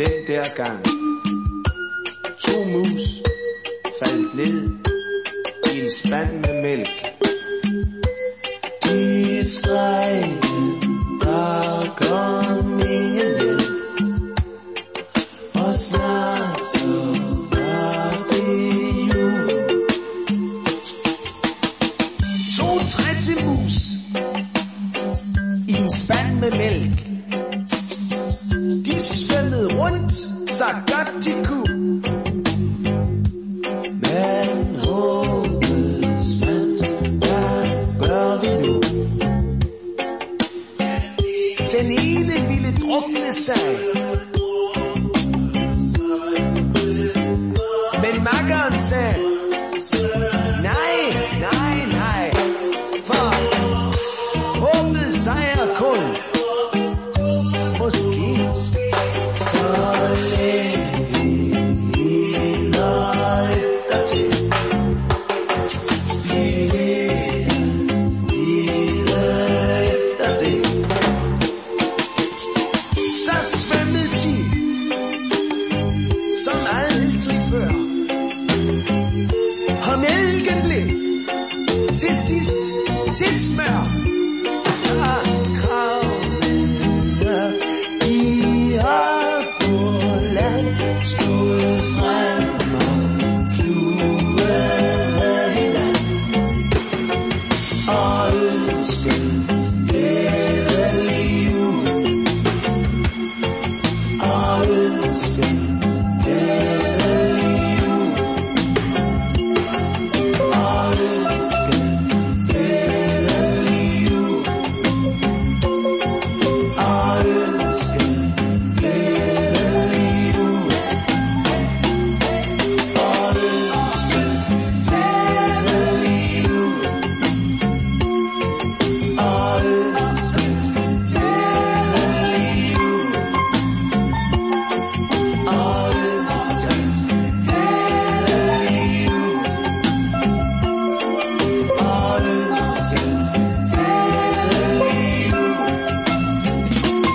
den der gang 2 mus faldt ned i en spand med mælk. De skreg, der kom ingen hjælp, og snart så var det jul. 2 trættemus i en spand med mælk. De svømmede rundt, så godt de kunne. Men hovedsandt, hvad gør vi nu? Den ene ville drukne sig, men makkeren sagde, nej, nej, nej, for håbet sejrer kun. Måske så længe vi lider efter det. Vi lider efter det. Så svømmede de som aldrig før, og mælken blev til sidst til smør. Så kravlede de op på land, stod frem og kluede hinanden og ønskede glædelig jul, og ønskede glædelig jul, og ønskede glædelig jul, og ønskede glædelig jul, og ønskede glædelig jul, og ønskede glædelig jul, og ønskede glædelig jul, og ønskede glædelig jul.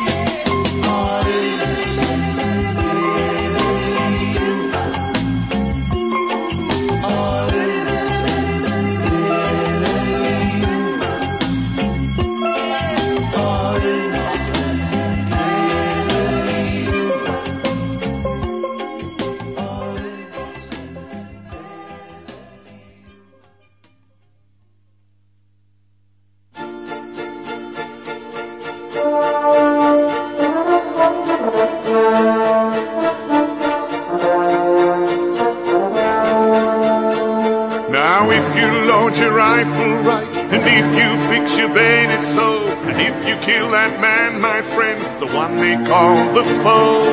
Now if you load your rifle right, and if you fix your bayonet so, and if you kill that man, my friend, the one they call the foe,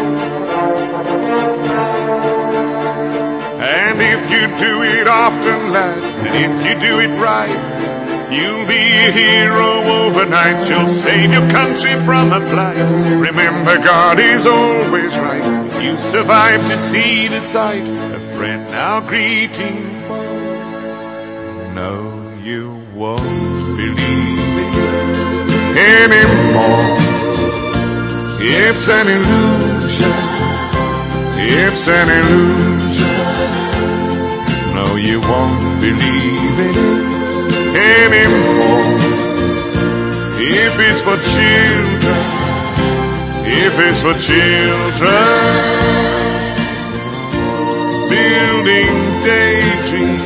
and if you do it often, lad, and if you do it right, you'll be a hero overnight. You'll save your country from a plight. Remember, God is always right. If you survive to see the sight, a friend now greeting foe. No, you won't believe it anymore. It's an illusion. It's an illusion. No, you won't believe it anymore. If it's for children, if it's for children, building daydreams.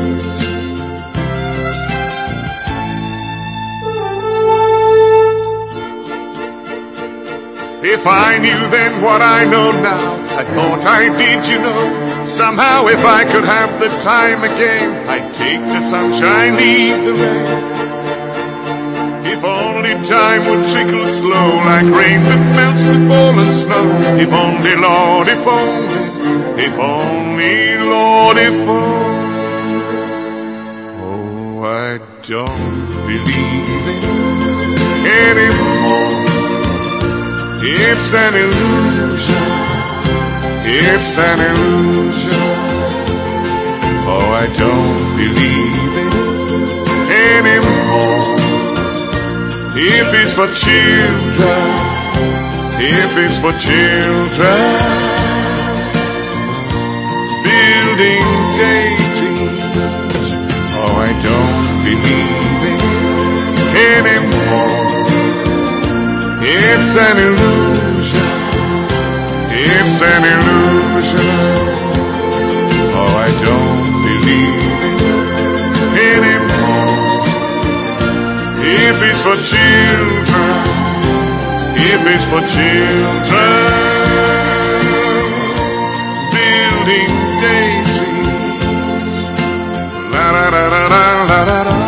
If I knew then what I know now, I thought I did, you know. Somehow if I could have the time again, I'd take the sunshine, leave the rain. If only time would trickle slow, like rain that melts the fallen snow. If only, Lord, if only, Lord, if only. Oh, I don't believe it anymore. It's an illusion, it's an illusion. Oh, I don't believe it anymore. If it's for children, if it's for children, building daydreams. Oh, I don't believe it anymore. It's an illusion. It's an illusion. Oh, I don't believe it anymore. If it's for children, if it's for children, building daydreams. La da da da da la da da.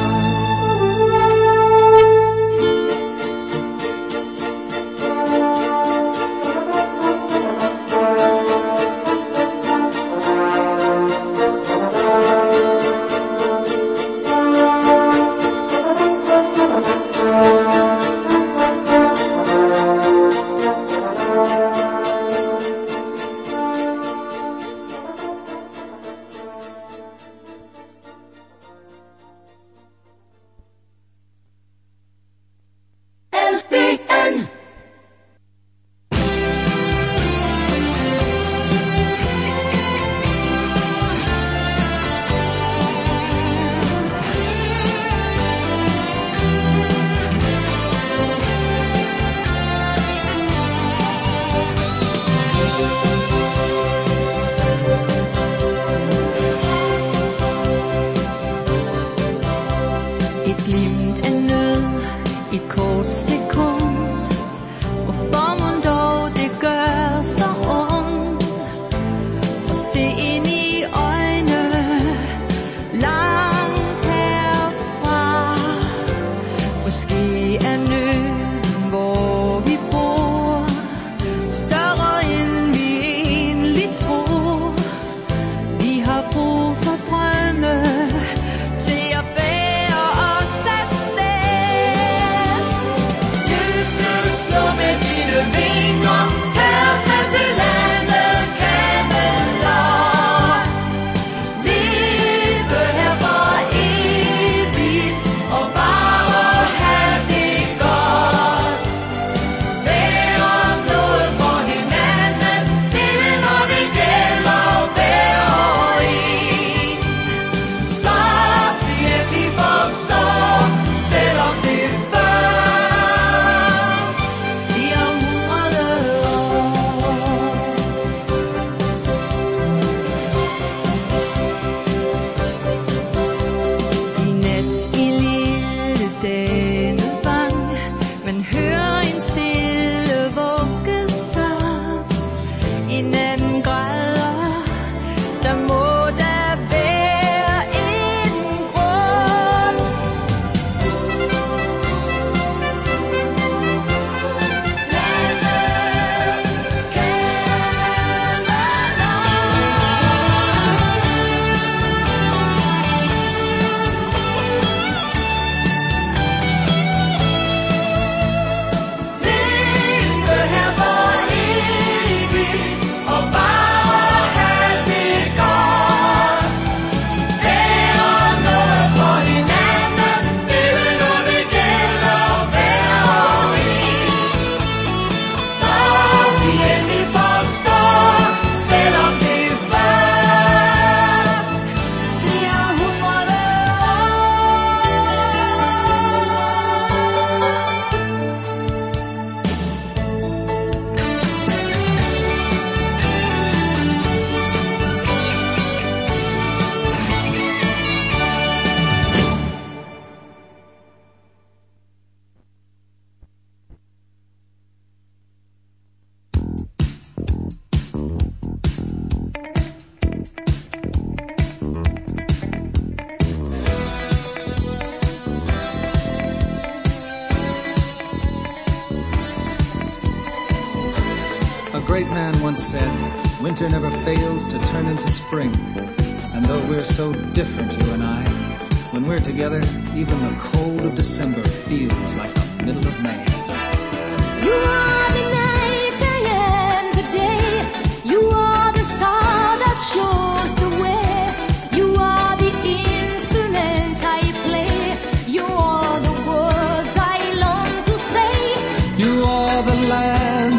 great man once said, winter never fails to turn into spring. And though we're so different, you and I, when we're together, even the cold of December feels like the middle of May. You are the night, I am the day. You are the star that shows the way. You are the instrument I play. You are the words I long to say. You are the land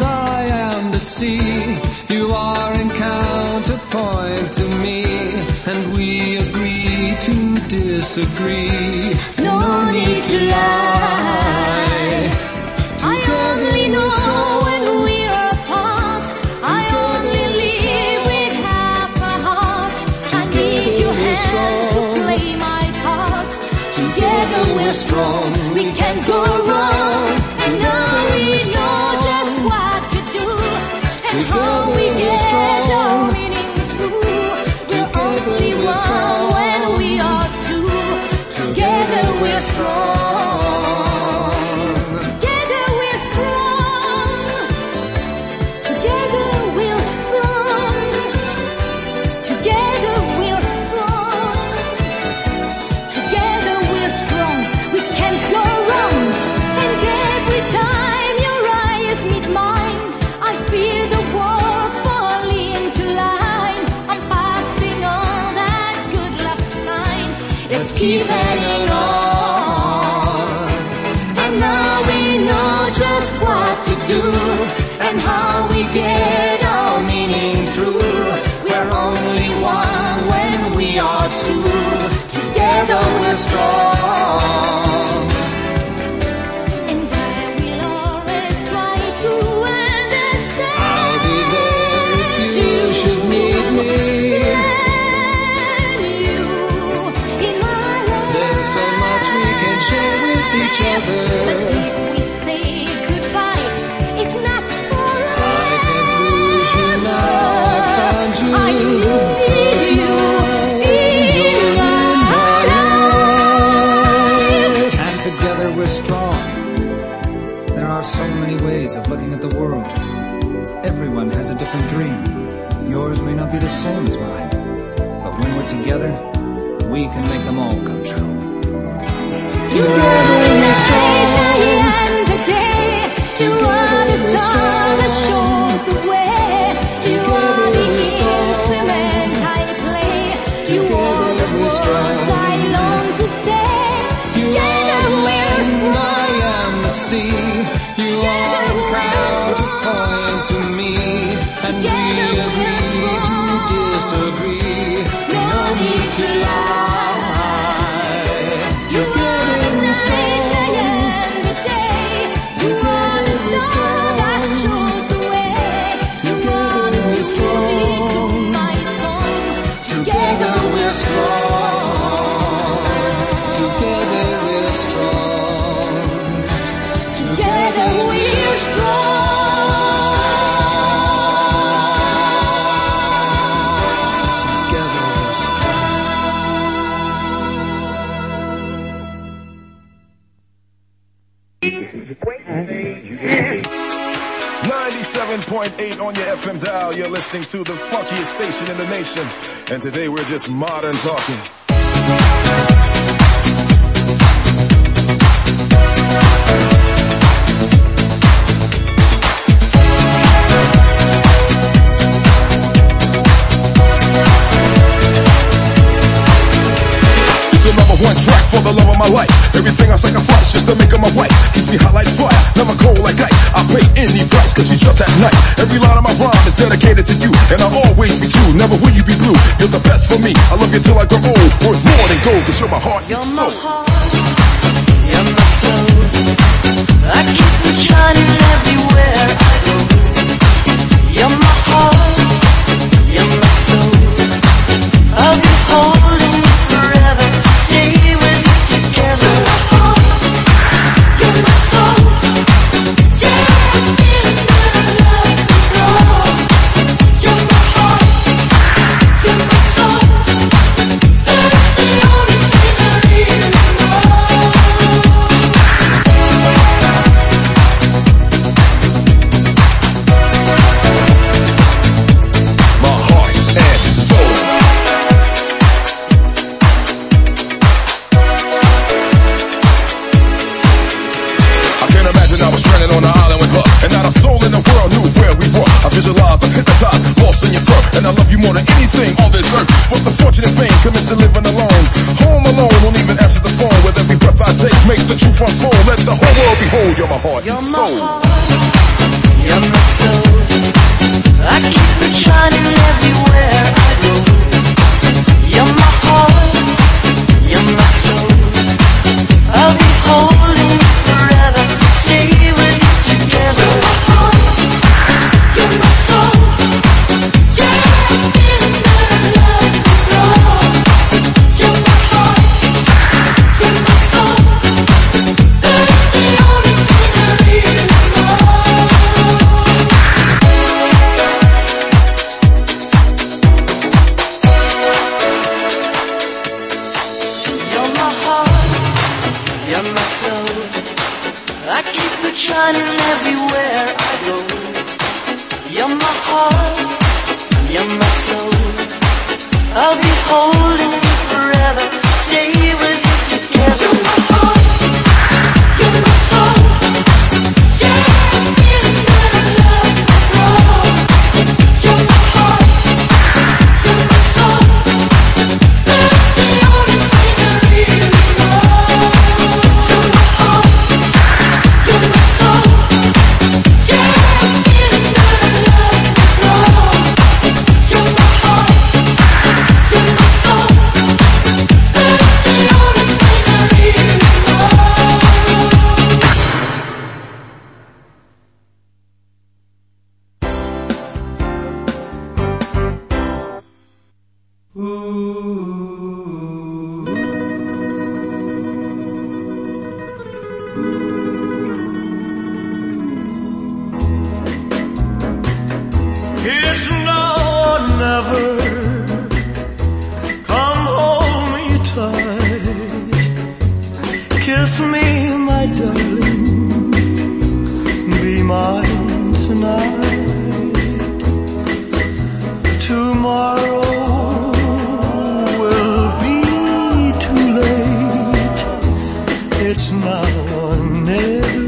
You are in counterpoint to me, and we agree to disagree. No need to lie. I only know when we're apart. I only live with half a heart. I need your hand to play my part. Together we're strong, we can't go wrong. And now we know just what to do, and how we get our meaning through. We're only one when we are two. Together we're strong. Together we're strong. Together we're strong. Together we're strong. Together we're strong. We can't go wrong. And every time your eyes meet mine, I feel the world fall into line. I'm passing on that good luck sign. Let's keep hanging on. And now we know just what to do, and how we get our meaning through. We're only one when we are two. Together we're strong. And I will always try to understand. I'll be there if you should need me. And you in my life. There's so much we can share with each But other. if we say goodbye, it's not forever. I can't lose you now. I found you. I need you in my life. And together we're strong. There are so many ways of looking at the world. Everyone has a different dream. Yours may not be the same as mine. But when we're together, we can make them all come true. Together we're strong. And the day, you are the star that shows the way. You are the instrument I play. You are the words I long to say. Together we're And I strong. am the sea. You are the counterpoint to me, and we agree to disagree. No need to lie. Together we're strong. And the day, you are the star that shows the way. You are the music to my song. Together we're strong. Together we're strong. Together we're strong. Together we're strong. 97.8 on your FM dial. You're listening to the funkiest station in the nation. And today we're just modern talking. One track for the love of my life. Everything I sacrifice just to make her my wife. Keeps me hot like fire, never cold like ice. I pay any price cause she's just that nice. Every line of my rhyme is dedicated to you, and I'll always be true. Never will you be blue. You're the best for me. I love you till I grow old. Worth more than gold cause you're my heart and soul. You're my soul. I keep it shining everywhere I go. You're my heart. You're my soul. I'll be holding you forever. Stay with you together. You're my soul. Yeah, I'm feeling that I love you more. You're my heart. You're my soul. That's the only thing I really know. And not a soul in the world knew where we were. I visualize, I'm hypnotized, lost in your throat. And I love you more than anything on this earth. But the fortunate fame commits to living alone. Home alone, won't even answer the phone. With every breath I take, makes the truth unfold. Let the whole world behold, you're my heart and soul. You're my soul. I You're my soul. I'll be holding you forever. Stay with you together. You're my heart. You're my soul. Yeah, I'm feeling that I love you. You're my heart. You're my soul. That's the only thing I really know. You're my heart. You're my soul. Yeah, I'm feeling that I love you. You're my heart. You're my soul. That's the only thing I really know. It's now or never. Come hold me tight. Kiss me, my darling. Be mine tonight. Tomorrow will be too late. It's now or never.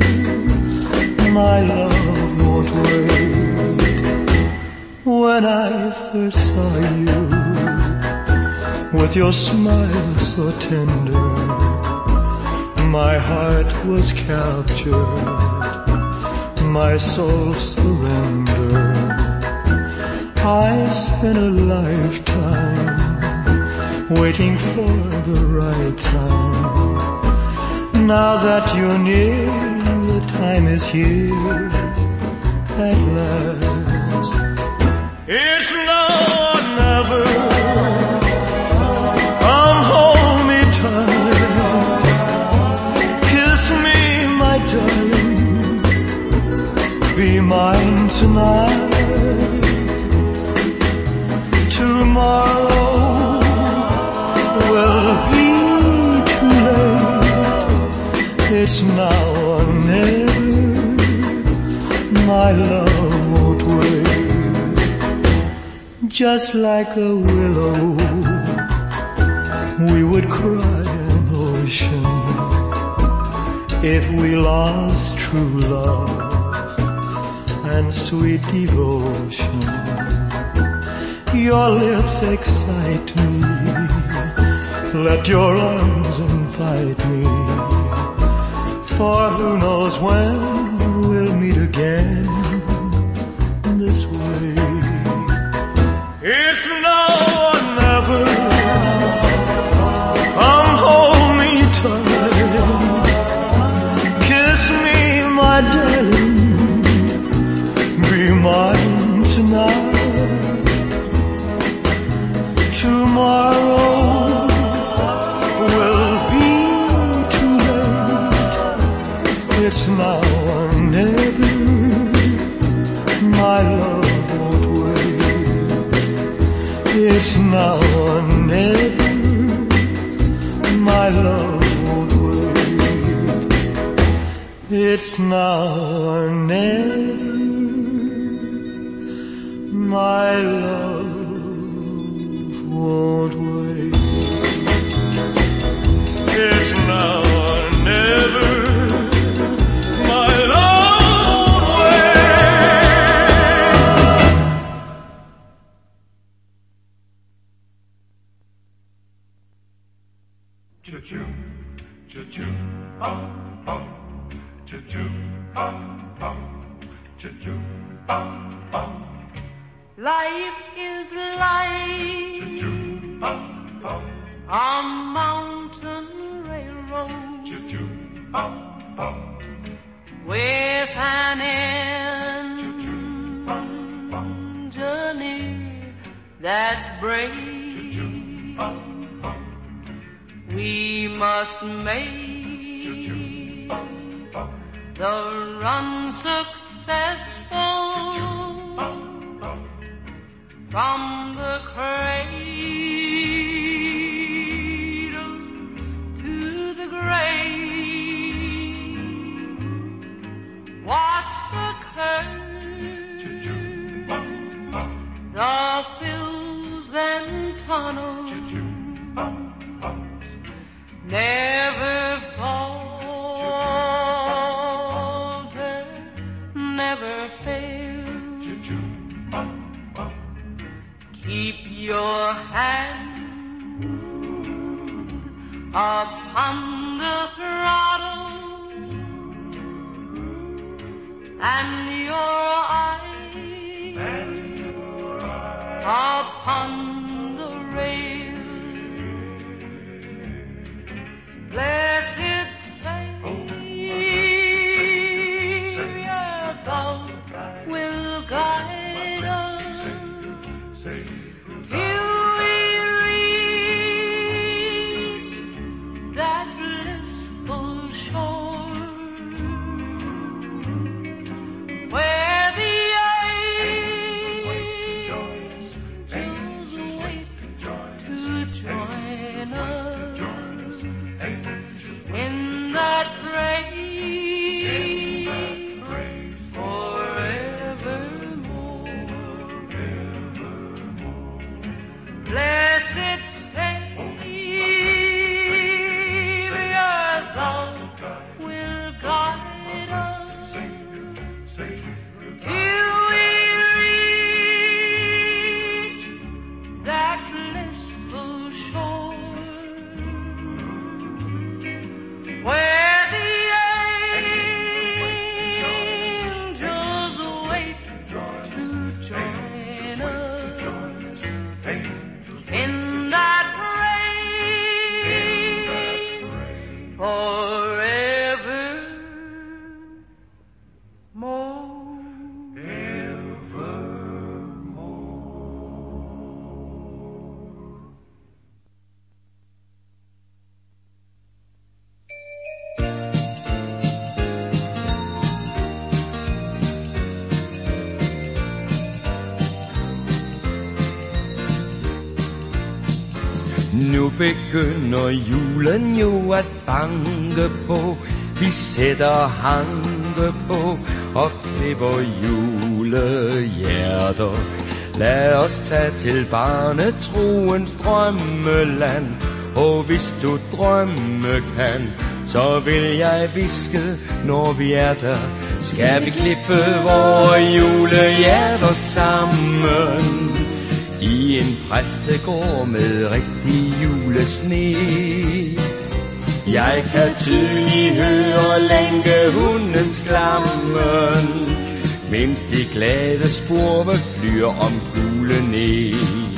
My love won't wait. When I first saw you, with your smile so tender, my heart was captured, my soul surrendered. I spent a lifetime waiting for the right time. Now that you're near, the time is here at last. It's now or never. Come hold me tight. Kiss me, my darling. Be mine tonight. Tomorrow will be too late. It's now or never. My love won't wait. Just like a willow, we would cry an ocean if we lost true love and sweet devotion. Your lips excite me, let your arms invite me, for who knows when we'll meet again this way. It's now or never. Come hold me tight. Kiss me, my darling. Be mine tonight. Tomorrow will be too late. It's now or never. My love won't wait. It's now or never. My love won't wait. It's now or never. My love won't wait. It's now or never. My love won't wait. Choo-choo, choo-choo, hum, hum. Choo-choo, hum, hum. Choo-choo, hum, hum. Life is like Choo-choo, hum, hum. a mountain railroad Choo-choo, hum, hum. with an Choo-choo, hum, hum. journey that's brave. Choo-choo, hum, hum. We must Choo-choo, make hum, hum. the run Choo-choo, successful hum, hum. from the cradle to the grave. Watch the curve Choo-choo, hum, hum. the fields and tunnels never falter, never fail. Keep your hand upon the throttle and your eyes upon the rail. Blessed Savior, thou will guide us till we reach that blissful shore where the angels wait to join us in that praise forevermore. Blessed Savior, thou will guide us till we reach that blissful shore where the angels wait to join us in that praise forevermore. Nu begynder julen jo at banke på. Vi sætter hanke på og klipper julehjerter. Lad os tage til barnetroens drømmeland. Og hvis du drømme kan, så vil jeg hviske, når vi er der. Skal vi klippe vore julehjerter sammen i en præstegård med rigtig julesne. Jeg kan tydeligt høre lænkehundens klammen, mens de glade spurve flyr om gule næ.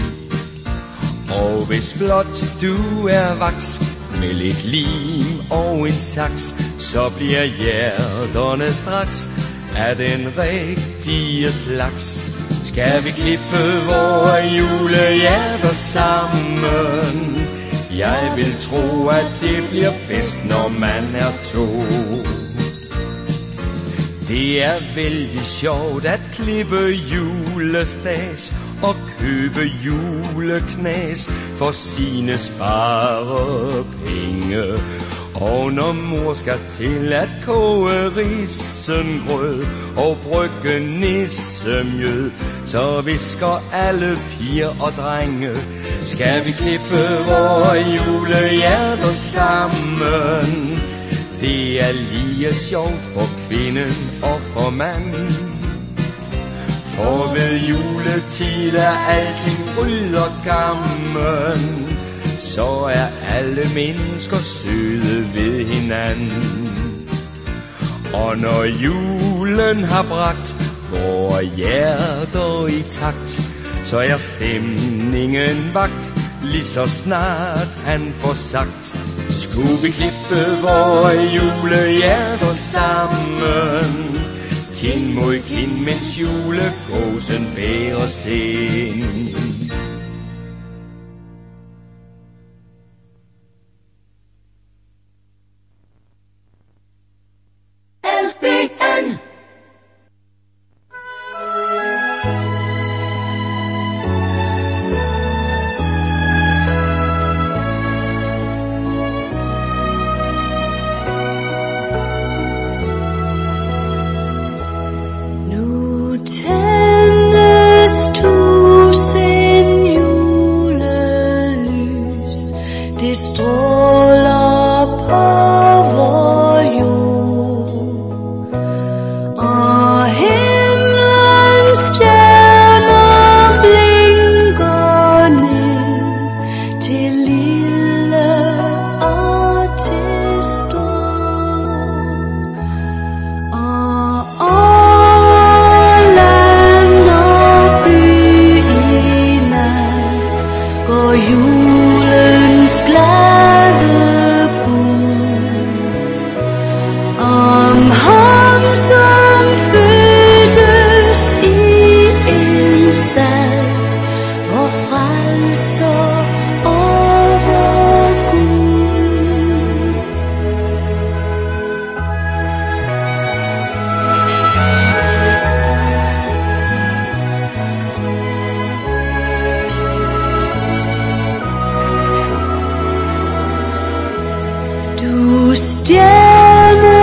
Og hvis blot du er vaks med lidt lim og en saks, så bliver hjerterne straks af den rigtige slags. Skal vi klippe vore julehjerter sammen? Jeg vil tro, at det bliver bedst, når man er to. Det er vældig sjovt at klippe julestads og købe juleknas for sine sparepenge. Og når mor skal til at koge risengrød og brygge nissemjød, så visker alle piger og drenge, skal vi klippe vore julehjerter sammen. Det er lige sjovt for kvinden og for manden. For ved juletid er alting fryd og gammen, så er alle mennesker søde ved hinanden. Og når julen har bragt vore hjerter i takt, så er stemningen vagt, lige så snart han får sagt: skulle vi klippe vore julehjerter sammen, kind mod kind, mens julekrosen bærer sind. Nu tændes to fred, vor frelser og vor Gud. Du stjerne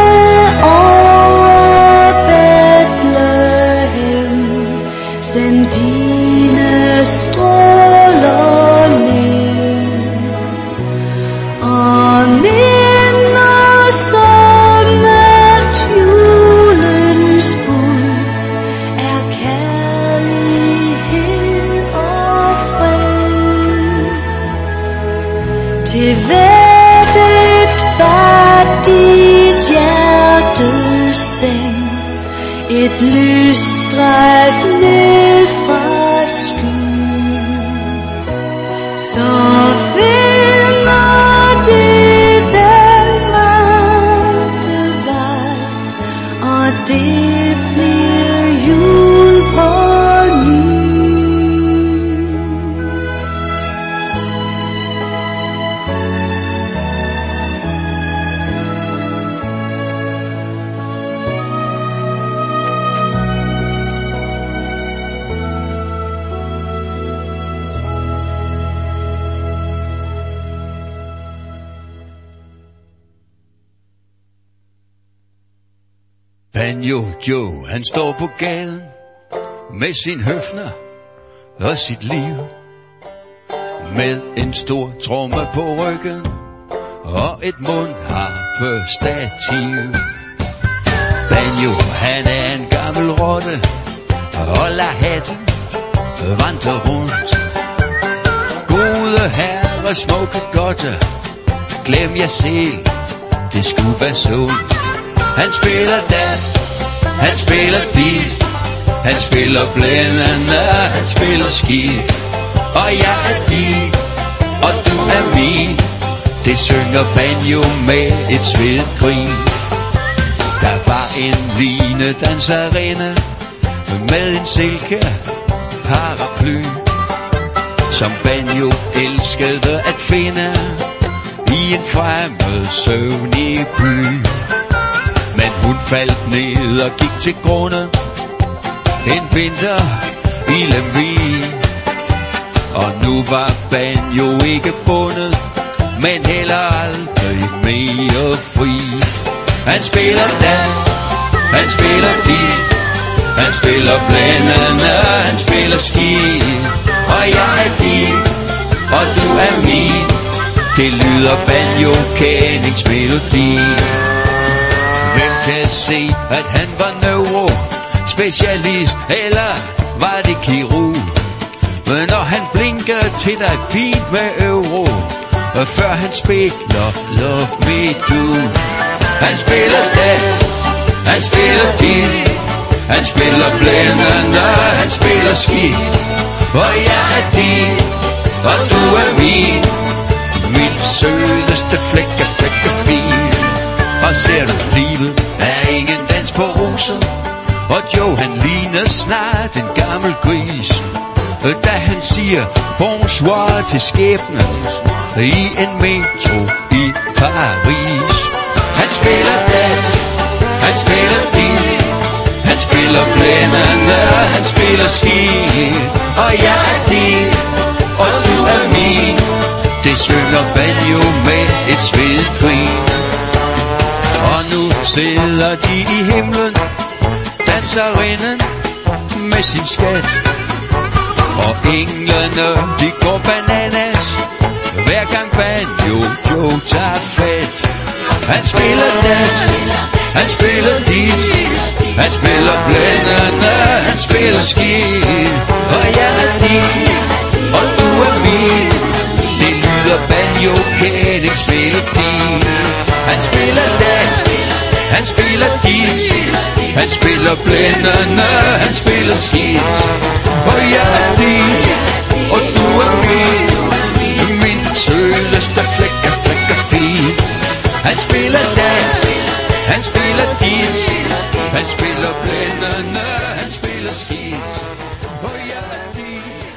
over Bethlehem, send dine stråler ned og mind os om, at julens bud er kærlighed og fred. Til hvert et fattigt hjertes seng, et lysstrejf ned fra skyen, så finder det den rette vej, og det bliver jul på ny. Banjo Joe, han står på gaden med sin høfner og sit liv, med en stor tromme på ryggen og et mundharpestativ. Banjo, han er en gammel rotte og lader hatten vandre rundt. Gode herre, smukke godte, glem jer selv, det skulle være sundt. Han spiller dat, han spiller dit, han spiller blændende, han spiller skidt. Og jeg er din, og du er min, det synger Banjo med et svedt grin. Der var en linedanserinde med en silke paraply, som Banjo elskede at finde i en fremmed søvnig by. Men hun faldt ned og gik til grunde en vinter i Lemvig. Og nu var Banjo ikke bundet, men heller aldrig mere fri. Han spiller dat, han spiller dit, han spiller blændende, han spiller skidt. Og jeg er din, og du er min, det lyder banjo-kendingsmelodi. Hvem kan se, at han var neurospecialist, eller var det kirurg? Men når han blinker til dig fint med euro, og før han spiller Love Me Do. Han spiller dat, han spiller dit, han spiller blændende, han spiller skidt. Og jeg er din, og du er min, min sødeste flækkefin. Og ser du, livet er ikke en dans på roser, og Joe han ligner snart en gammel gris, da han siger bonsoir til skæbnen i en metro i Paris. Han spiller dat, han spiller dit, han spiller blændende, han spiller skidt. Og jeg er din, og du er min, det synger Banjo med et svedigt grin. Og nu sidder de i himlen, danserinden med sin skat. Og englene, de går bananas, hver gang Banjo Joe tager fat. Han spiller dat, han spiller dit, han spiller blændende, han spiller skidt. Og jeg er din, og du er min, det lyder banjo-kendingsmelodi. Han spiller dat, han spiller dit, han spiller blændende, han spiller skidt. Og jeg er din, og du er min, min sødeste flækkefin. Han spiller dat, han spiller dit, han spiller blændende, han spiller skidt. Og jeg er din.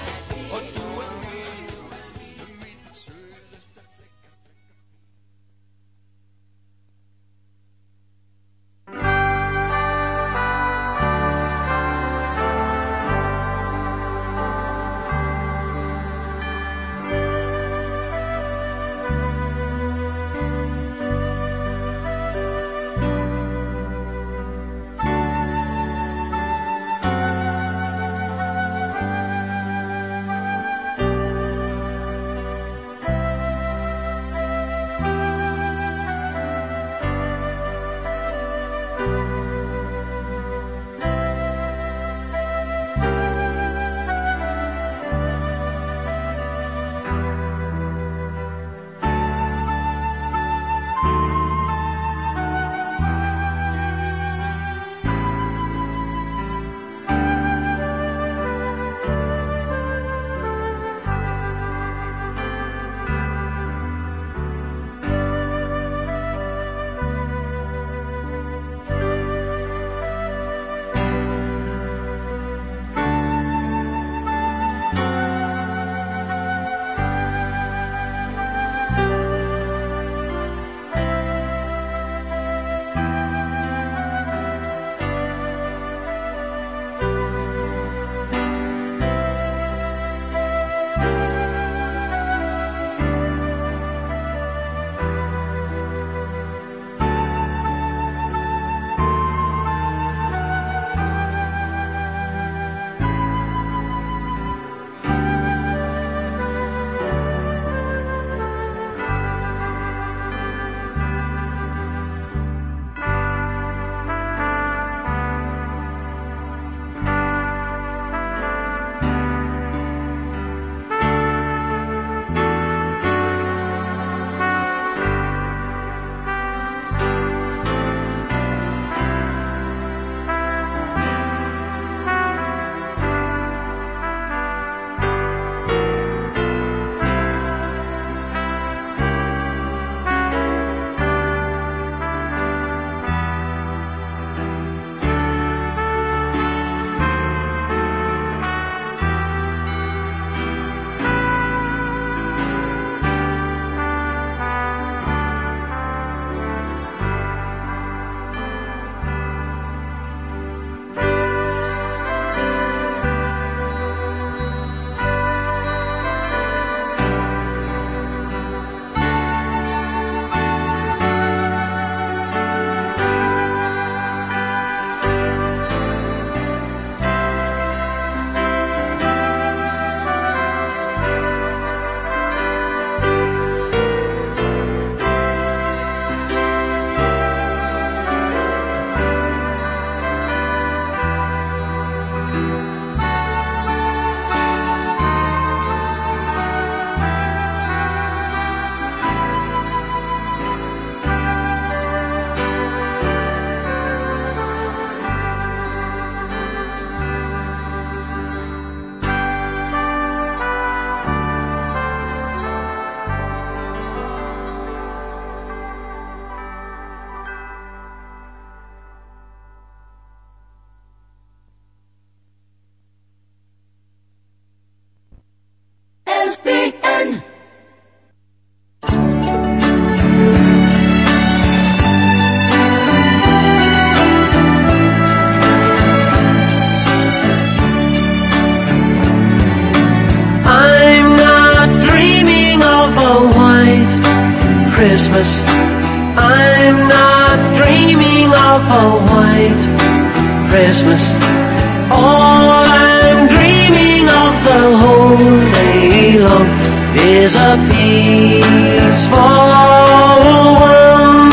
Christmas. I'm not dreaming of a white Christmas. All I'm dreaming of the whole day long is a peaceful one.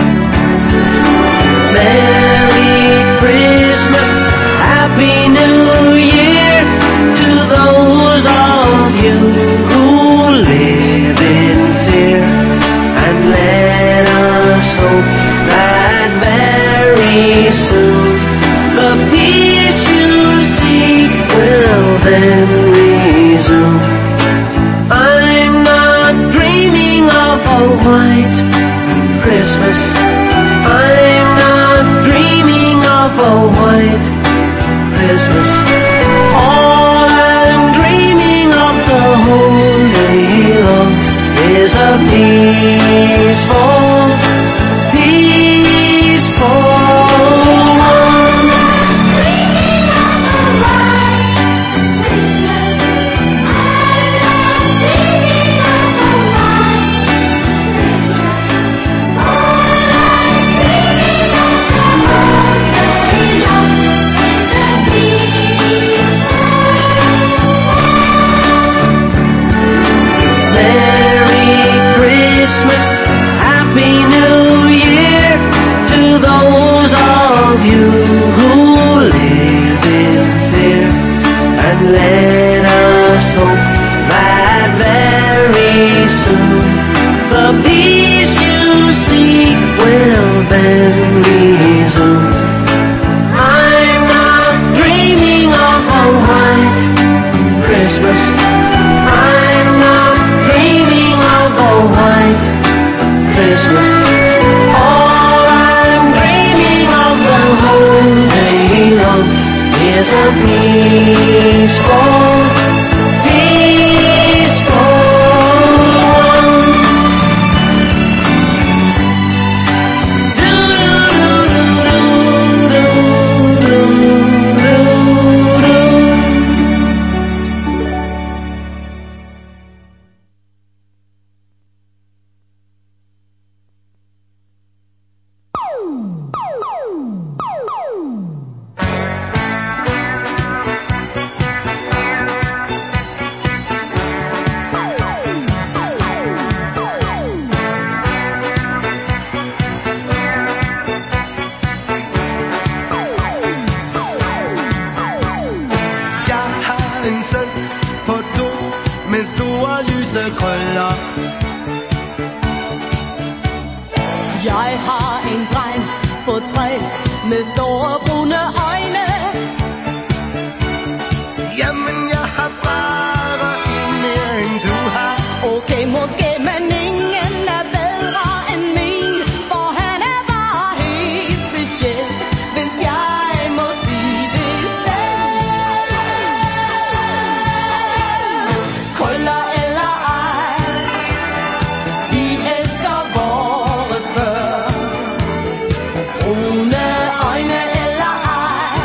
Merry Christmas, Happy New Year to those of you who live in fear, and let us hope that very soon the peace you seek will then resume. I'm not dreaming of a white Christmas. I'm not dreaming of a white Christmas. All I'm dreaming of the whole day long is a peaceful, peaceful one. Dreaming of a white Christmas. I'm not dreaming of a white Christmas. All I'm dreaming of the whole day long is a Merry Christmas, Happy New Year to those of you who live in fear, and let us hope that very soon the peace you seek will then resume. I'm not dreaming of a white Christmas. I'm not dreaming of a white Christmas. All I'm dreaming of the whole day long is a peaceful, peaceful one. Jeg har en søn på 2 med store lyse krøller. Jeg har en dreng på 3 med store brune øjne. Jamen jeg har bare en mere end du har. Okay, måske, men ingen er bedre end min, for han er bare helt speciel, hvis jeg må sige det selv. Krøller eller ej, vi elsker vores børn. Brune øjne eller ej,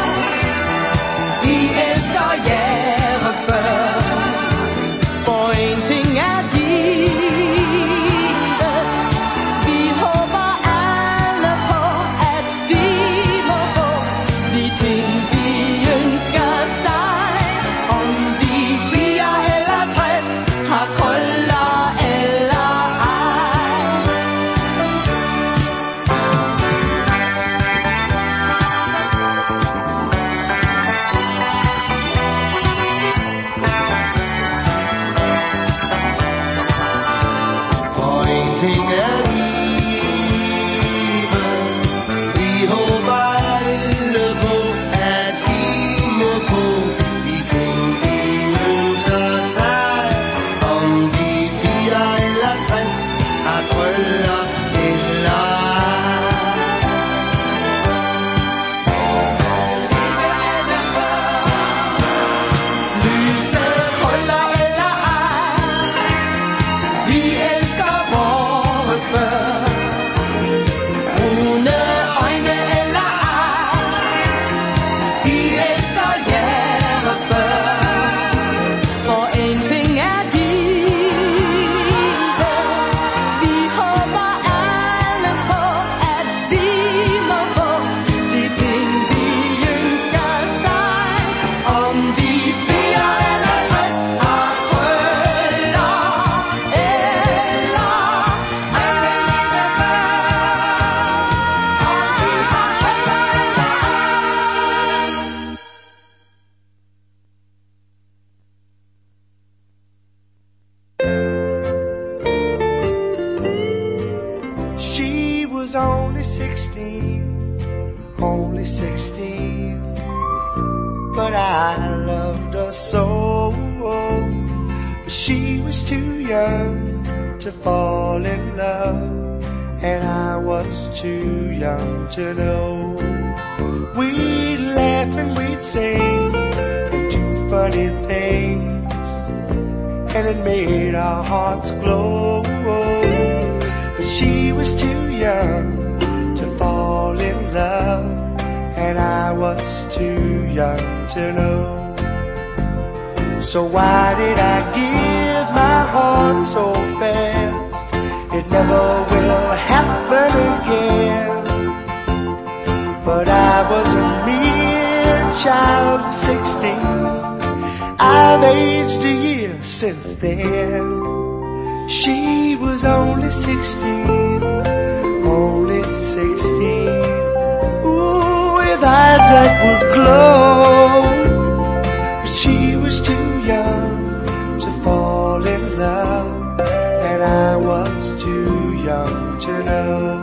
16, but I loved her so. But she was too young to fall in love, and I was too young to know. We'd laugh and we'd sing and do funny things, and it made our hearts glow. But she was too young to fall in love, and I was too young to know. So why did I give my heart so fast? It never will happen again. But I was a mere child of 16. I've aged a year since then. She was only 16, only 16. Ooh, with eyes that would glow. But she was too young to fall in love, and I was too young to know.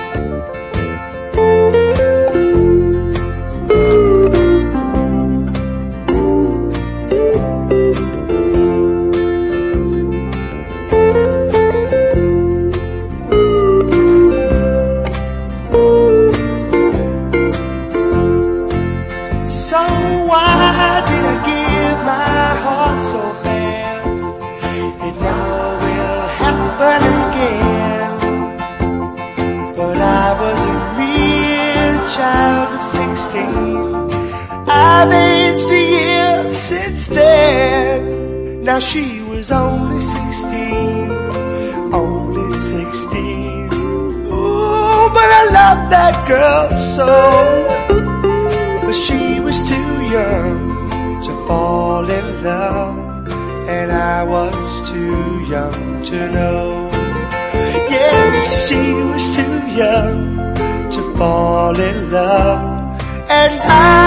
I've aged a year since then. Now she was only 16, only 16. Ooh, but I love that girl so. But she was too young to fall in love, and I was too young to know. Yes, she was too young to fall in love, and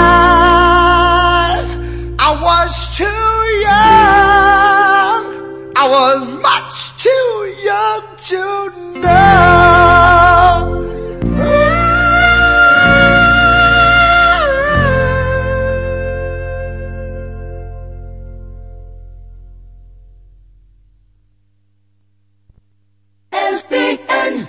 I was too young. I was much too young to know. LPN.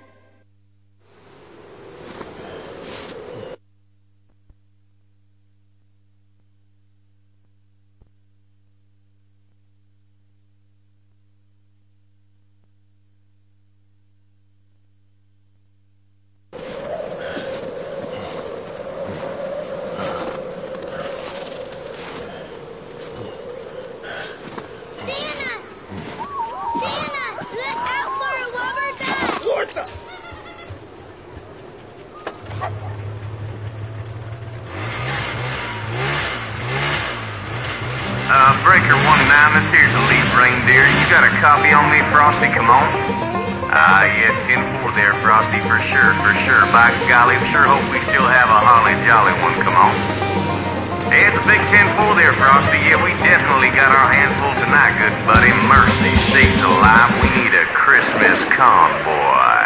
Breaker 1-9, this here's the lead reindeer. You got a copy on me, Frosty? Come on. Yeah, 10-4 there, Frosty, for sure, for sure. By golly, sure hope we still have a holly jolly one. Come on. Hey, it's a big 10-4 there, Frosty. Yeah, we definitely got our hands full tonight, good buddy. Mercy sakes alive, we need a Christmas convoy.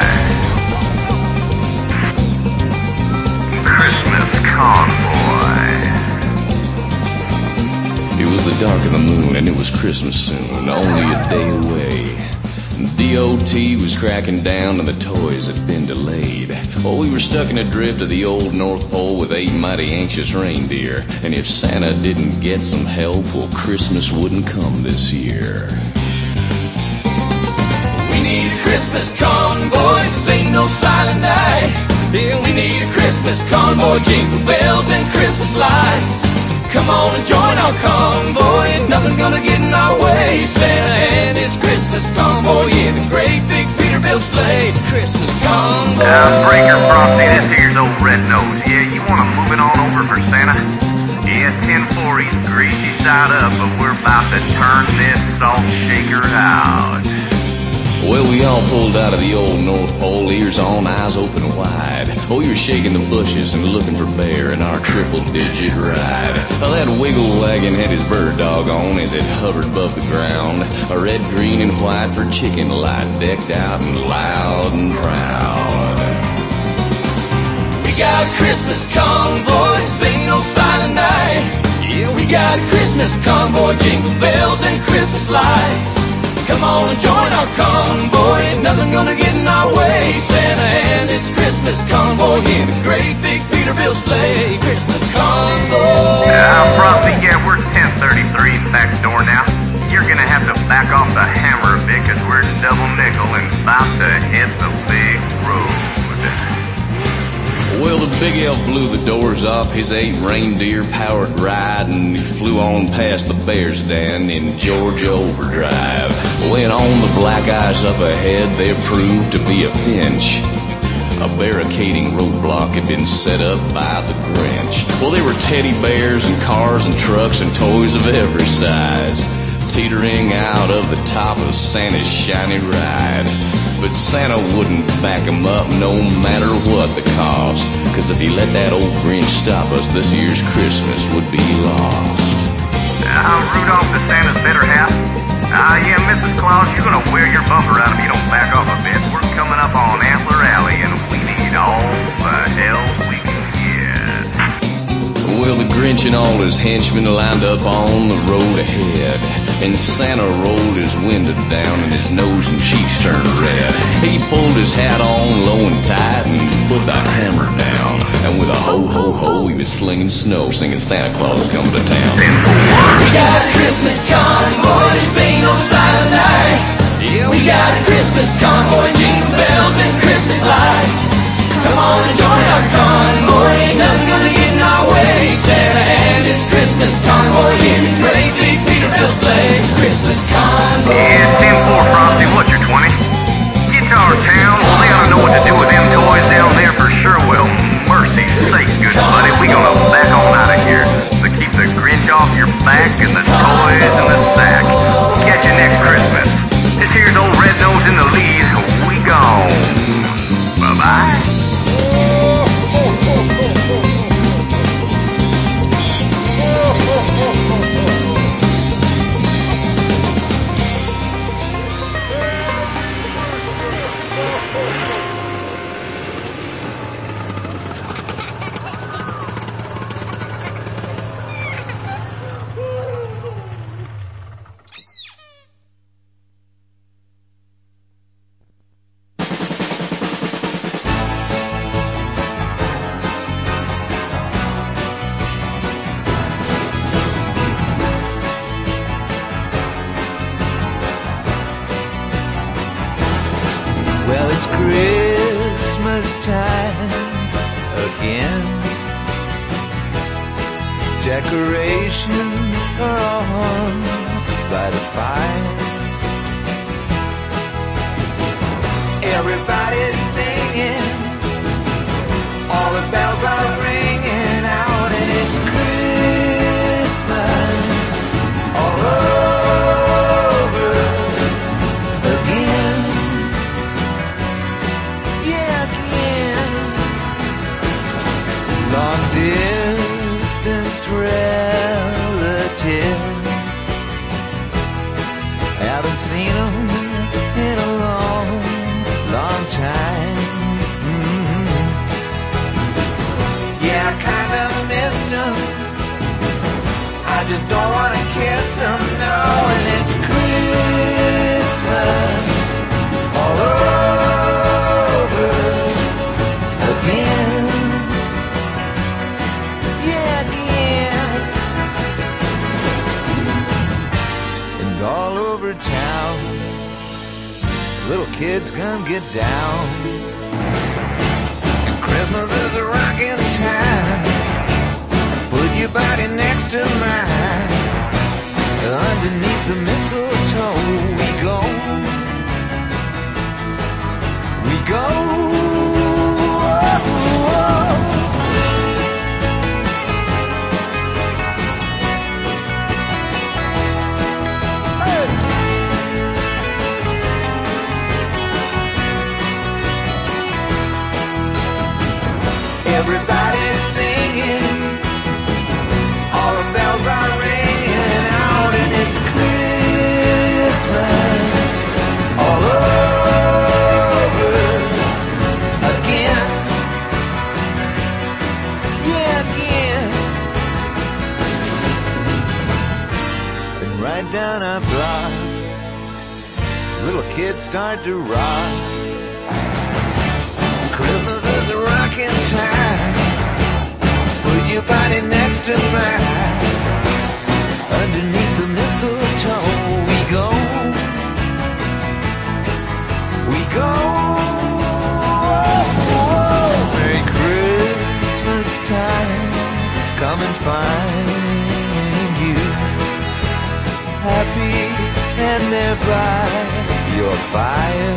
Christmas convoy. It was the dark of the moon and it was Christmas soon, only a day away. DOT was cracking down and the toys had been delayed. Oh, we were stuck in a drift of the old North Pole with 8 mighty anxious reindeer. And if Santa didn't get some help, well, Christmas wouldn't come this year. We need a Christmas convoy, this ain't no silent night. Yeah, we need a Christmas convoy, jingle bells and Christmas lights. Come on and join our convoy, ain't nothing gonna get in our way. Santa and his Christmas convoy in a great big Peterbilt sleigh. Christmas convoy. Breaker Frosty, this here's old Red Nose. Yeah, you wanna move it on over for Santa? Yeah, 10-4, he's greasy side up, but we're about to turn this salt shaker out. Well, we all pulled out of the old North Pole, ears on, eyes open wide. Oh, we were shaking the bushes and looking for Bear in our triple-digit ride. Well, that wiggle wagon had his bird dog on as it hovered above the ground. A red, green, and white for chicken lights decked out and loud and proud. We got a Christmas convoy, this ain't no silent night. Yeah, we got a Christmas convoy, jingle bells and Christmas lights. Come on and join our convoy, ain't nothing gonna get in our way. Santa and his Christmas convoy in his great big Peterbilt sleigh. Christmas convoy. Frosty, yeah, we're 1033 back door now. You're gonna have to back off the hammer a bit, cause we're double nickel and about to hit the big road. Well, the big elf blew the doors off his 8 reindeer-powered ride, and he flew on past the Bears Den in Georgia overdrive. When on the black ice up ahead, there proved to be a pinch. A barricading roadblock had been set up by the Grinch. Well, there were teddy bears and cars and trucks and toys of every size, teetering out of the top of Santa's shiny ride. But Santa wouldn't back him up no matter what the cost, cause if he let that old Grinch stop us, this year's Christmas would be lost. Rudolph to Santa's better half. Yeah, Mrs. Claus, you're gonna wear your bumper out if you don't back off a bit. We're coming up on Antler Alley and we need all the help we can get. Well, the Grinch and all his henchmen lined up on the road ahead, and Santa rolled his window down and his nose and cheeks turned red. He pulled his hat on low and tight and put the hammer down, and with a ho-ho-ho he was slinging snow, singing Santa Claus is coming to town. We got a Christmas convoy, this ain't no silent night. Yeah, we got a Christmas convoy, jingle bells and Christmas lights. Come on and join our convoy, ain't nothing gonna get in our way. Santa and his Christmas convoy in his great big Peterbilt sleigh. Christmas convoy. Yeah, 10-4, Frosty, what's your 20? Get to our town, well, they ought to know what to do with them toys down there for sure. Well, mercy's sake, good buddy, we gonna back on out of here. So keep the Grinch off your back and the toys in the sack. Catch you next Christmas. This here's old Red Nose in the lead. We gone. Bye-bye. Well, it's Christmas time again. Decorations are on by the fire. Everybody's singing, all the bells are ringing out, and it's Christmas all over again. Long distance relatives, haven't seen them in a long, long time. Yeah, I kinda missed them, I just don't wanna kiss them, no. And it's Christmas all over again. All over town, little kids come get down, and Christmas is a rockin' time. Put your body next to mine, underneath the mistletoe we go, we go. Everybody's singing, all the bells are ringing out, and it's Christmas block. Little kids start to rock. Christmas is a rocking time. Put your body next to mine. Underneath the mistletoe we go. We go. Merry Christmas time. Come and find you happy and there by your fire.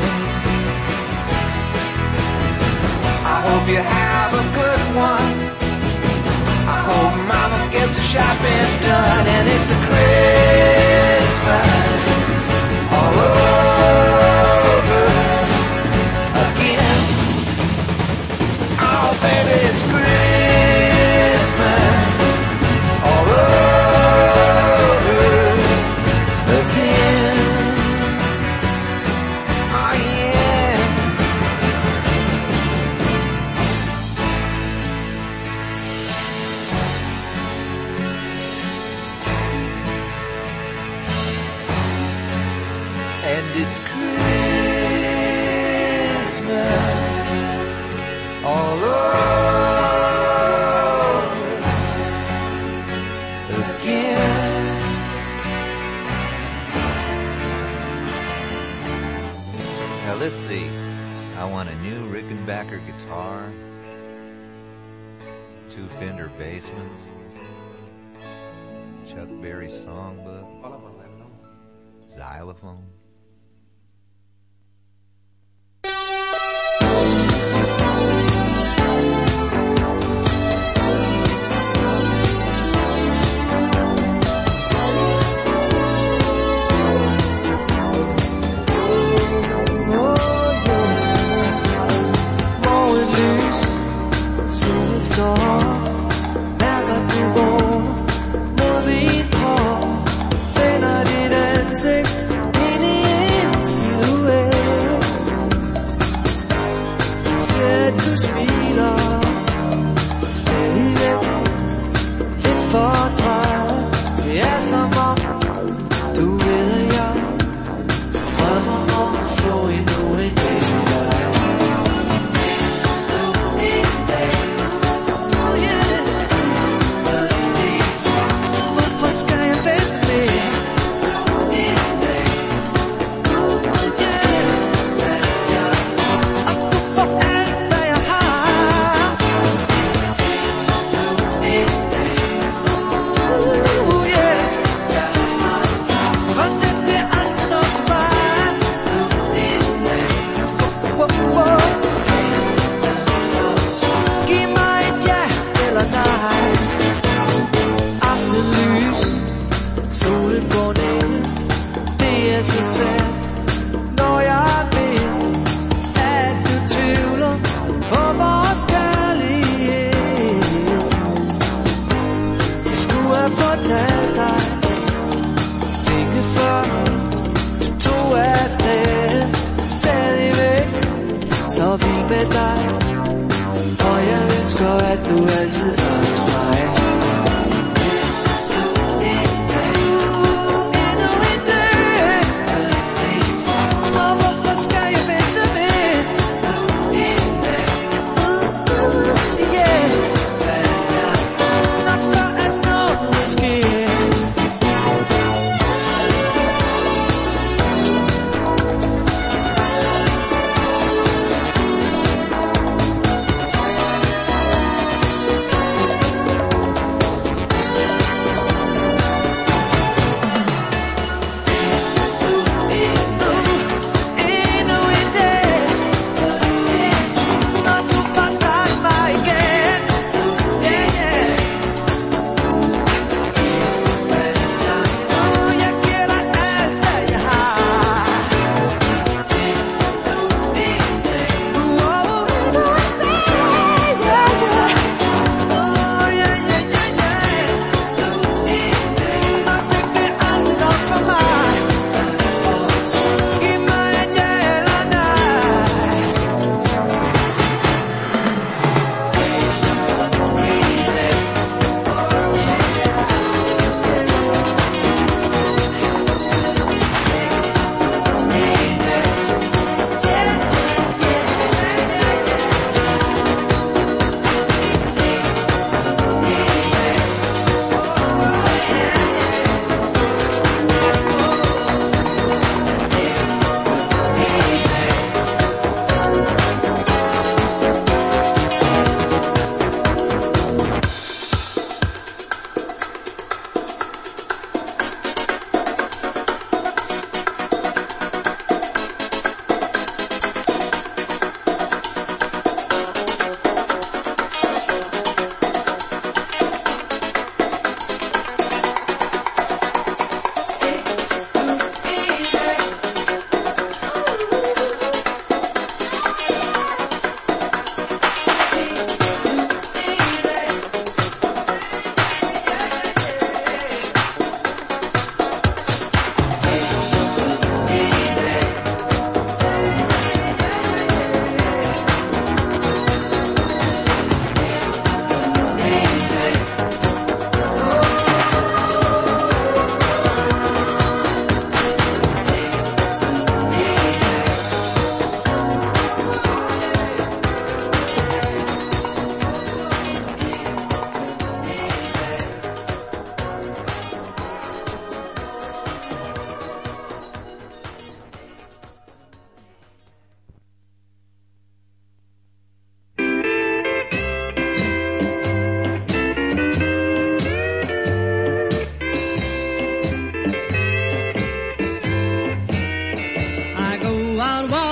I hope you have a good one. I hope mama gets the shopping done and it's a Christmas all over again. Oh baby, it's Christmas all over again. Oh yeah. And it's Christmas all over again. Now let's see. I want a new Rickenbacker guitar, 2 Fender Bassmans, Chuck Berry songbook, xylophone. Mærker du vågner mod min krop, vender dit ansigt ind i en silhuet. Slet du smiler, stadigvæk lidt fortræd. Det er som om, du ved at jeg drømmer om at få endnu en dag. Skal jeg vente med? Og du får alt, hvad jeg har. For det bliver aldrig nok vej. Giv mig et ja eller nej. Aftenlys, solen går ned. Det er så svært, når jeg ved, at du tvivler på vores kærlighed. Jeg skulle have fortalt dig længe før du tog afsted. Stadigvæk så vild med dig, og jeg ønsker at du altid er hos mig.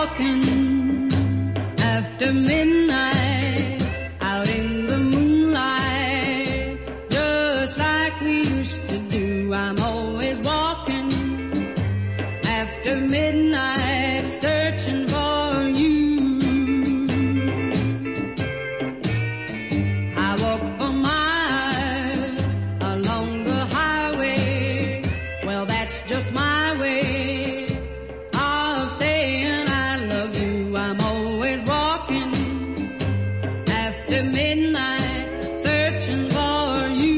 walking after midnight out in the moonlight, just like we used to do. I'm always walking after midnight, searching for you. I walk for miles along the highway. Well, that's just my way of saying I love you. I'm always walking after midnight, searching for you.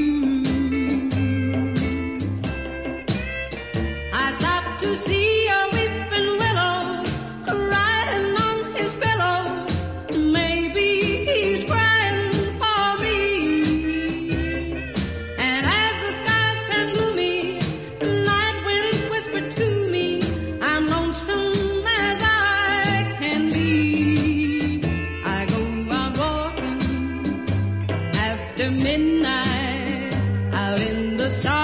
I stopped to see a weeping willow crying on his pillow. Maybe he's crying for me. And as the skies turn gloomy, the night winds whisper to me, I'm lonesome as I can be. I go out walking after midnight out in the sun.